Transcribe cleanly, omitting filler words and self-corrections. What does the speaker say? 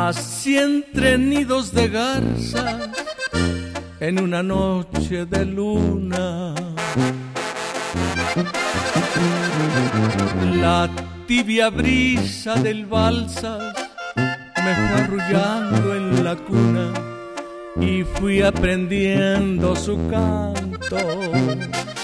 Nací entre nidos de garzas en una noche de luna. La tibia brisa del balsas me fue arrullando en la cuna y fui aprendiendo su canto.